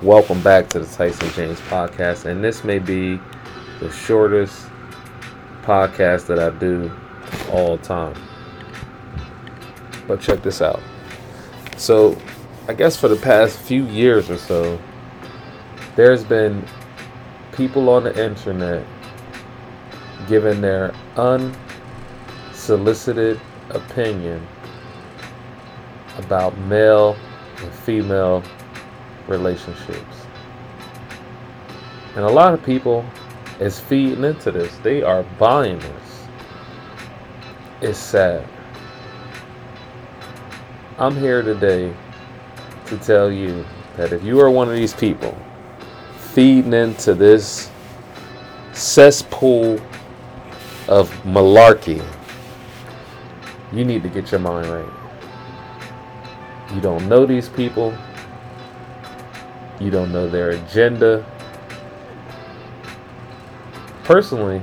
Welcome back to the Tyson James podcast, and this may be the shortest podcast that I do all time. But check this out. So, I guess for the past few years or so, there's been people on the internet giving their unsolicited opinion about male and female relationships. And a lot of people is feeding into this. They are buying this. It's sad. I'm here today to tell you that if you are one of these people feeding into this cesspool of malarkey, you need to get your mind right. You don't know these people. You don't know their agenda. Personally,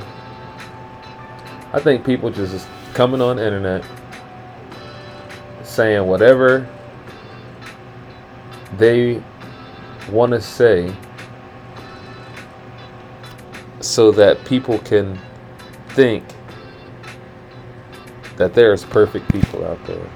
I think people just coming on the internet saying whatever they want to say so that people can think that there's perfect people out there.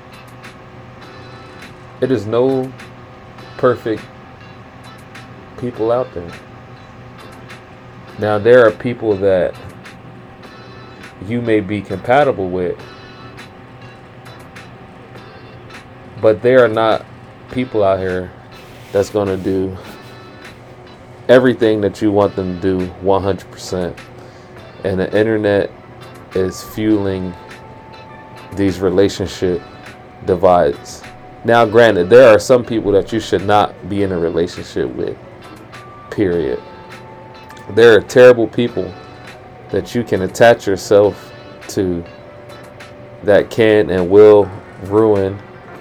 It is no perfect people out there. Now, there are people that you may be compatible with, but there are not people out here that's going to do everything that you want them to do 100%. And the internet is fueling these relationship divides. Now, granted, there are some people that you should not be in a relationship with, period. There are terrible people that you can attach yourself to that can and will ruin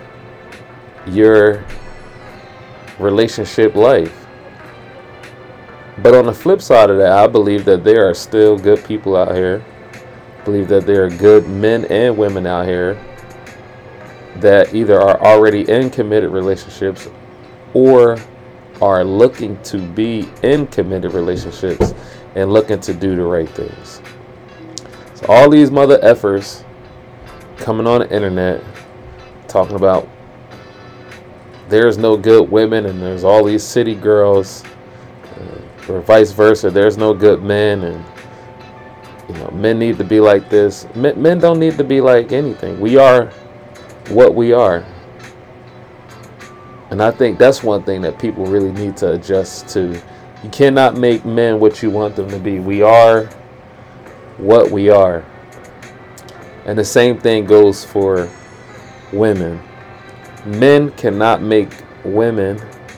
your relationship life. But on the flip side of that, I believe that there are still good people out here. I believe that there are good men and women out here that either are already in committed relationships or are looking to be in committed relationships and looking to do the right things. So all these mother effers coming on the internet talking about there's no good women and there's all these city girls, or vice versa, there's no good men, and men need to be like this. Men don't need to be like anything. We are what we are. And I think that's one thing that people really need to adjust to. You cannot make men what you want them to be. We are what we are. And the same thing goes for women. Men cannot make women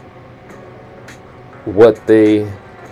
what they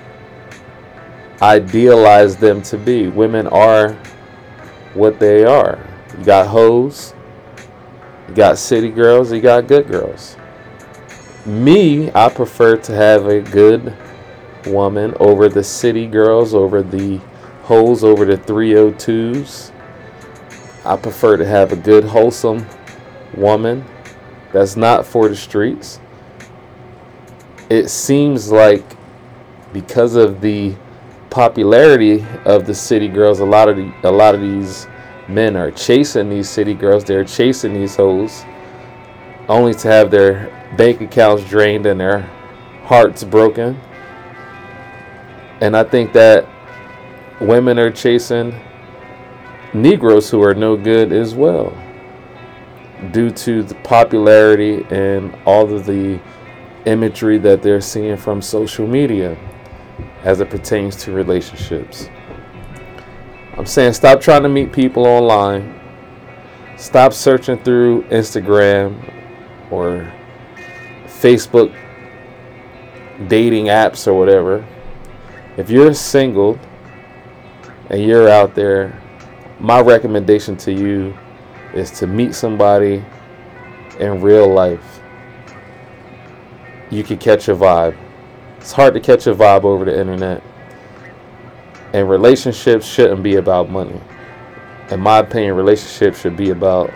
idealize them to be. Women are what they are. You got hoes, you got city girls, you got good girls. Me, I prefer to have a good woman over the city girls, over the hoes, over the 302s. I prefer to have a good, wholesome woman that's not for the streets. It seems like because of the popularity of the city girls, a lot of these men are chasing these city girls. They're chasing these hoes, only to have their bank accounts drained and their hearts broken. And I think that women are chasing Negroes who are no good as well, due to the popularity and all of the imagery that they're seeing from social media as it pertains to relationships. I'm saying stop trying to meet people online. Stop searching through Instagram or Facebook dating apps or whatever. If you're single and you're out there, my recommendation to you is to meet somebody in real life. You can catch a vibe. It's hard to catch a vibe over the internet. And relationships shouldn't be about money. In my opinion, relationships should be about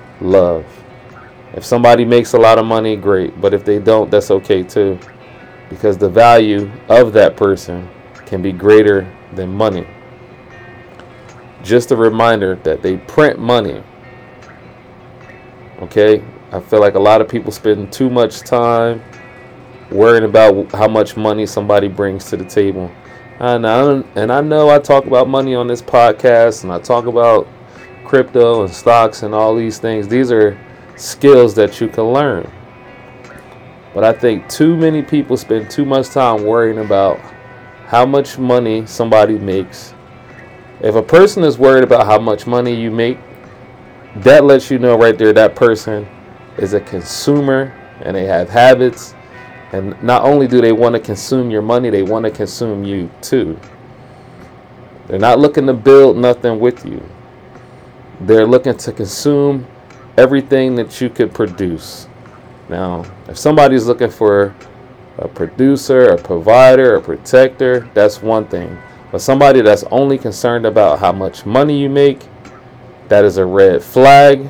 love. If somebody makes a lot of money, great. But if they don't, that's okay too. because the value of that person can be greater than money. Just a reminder that they print money. Okay? I feel like a lot of people spend too much time worrying about how much money somebody brings to the table. And I know I talk about money on this podcast, and I talk about crypto and stocks and all these things. These are skills that you can learn. But I think too many people spend too much time worrying about how much money somebody makes. If a person is worried about how much money you make, that lets you know right there that person is a consumer and they have habits. And not only do they want to consume your money, they want to consume you too. They're not looking to build nothing with you. They're looking to consume everything that you could produce. Now, if somebody's looking for a producer, a provider, a protector, that's one thing. But somebody that's only concerned about how much money you make, that is a red flag.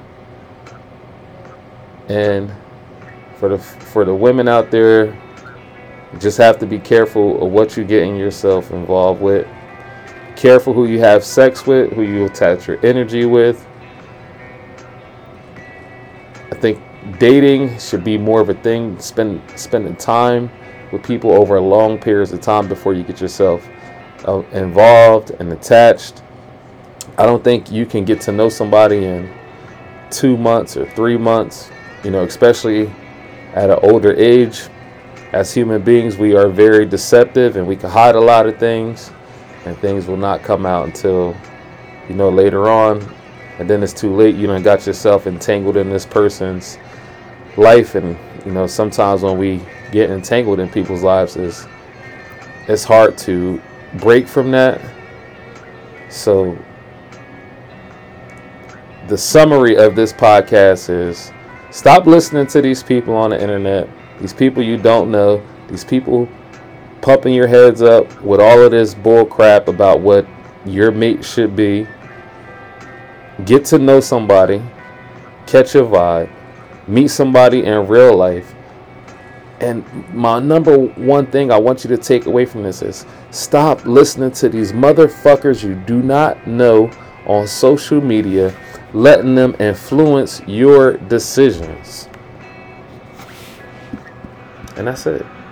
And for the women out there, you just have to be careful of what you're getting yourself involved with. Careful who you have sex with, who you attach your energy with. I think dating should be more of a thing. Spending time with people over long periods of time before you get yourself involved and attached. I don't think you can get to know somebody in 2 months or 3 months, especially at an older age. As human beings, we are very deceptive and we can hide a lot of things, and things will not come out until, later on. And then it's too late. You done got yourself entangled in this person's life. And, sometimes when we get entangled in people's lives, it's hard to break from that. So the summary of this podcast is, stop listening to these people on the internet, these people you don't know, these people pumping your heads up with all of this bull crap about what your mate should be. Get to know somebody, catch a vibe, meet somebody in real life. And my number one thing I want you to take away from this is, stop listening to these motherfuckers you do not know on social media, letting them influence your decisions. And that's it.